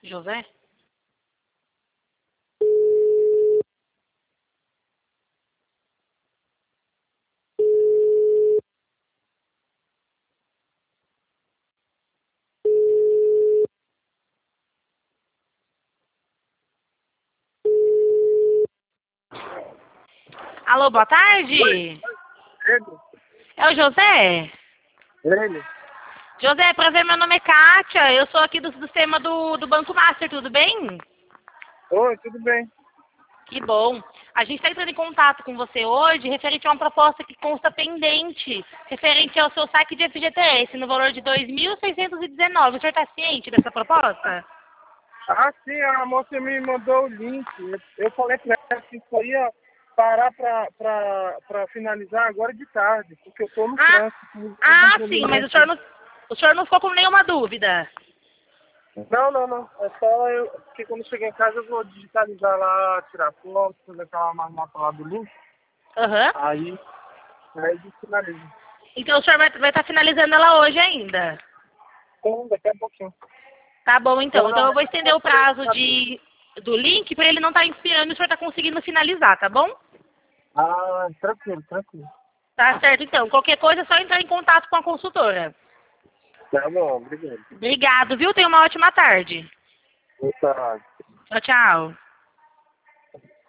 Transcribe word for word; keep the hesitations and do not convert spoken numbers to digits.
José? Alô, boa tarde. Ele? É o José? Ele? José, prazer, meu nome é Kátia. Eu sou aqui do sistema do, do Banco Master, tudo bem? Oi, tudo bem? Que bom. A gente está entrando em contato com você hoje referente a uma proposta que consta pendente, referente ao seu saque de F G T S, no valor de dois mil seiscentos e dezenove. O senhor está ciente dessa proposta? Ah, sim, a moça me mandou o link. Eu eu falei pra ela que isso aí ia parar pra, pra, pra finalizar agora de tarde, porque eu tô no Ah, trânsito. Eu tô com um ah sim, probleminha mas o aqui. senhor, não, o senhor não ficou com nenhuma dúvida. Não, não, não. É só eu, porque quando eu chegar em casa eu vou digitalizar lá, tirar foto, fazer aquela marmota lá do link. Aham. Aí, aí a gente finaliza. Então o senhor vai estar finalizando ela hoje ainda. Então, daqui a pouquinho. Tá bom, então. Então, Então não, eu vou estender o prazo de, do link para ele não estar inspirando e o senhor tá conseguindo finalizar, tá bom? ah, tranquilo, tranquilo. Tá certo, então. Qualquer coisa é só entrar em contato com a consultora. Tá bom, obrigado. Obrigado, viu? Tenha uma ótima tarde. Boa tarde. Tchau, tchau.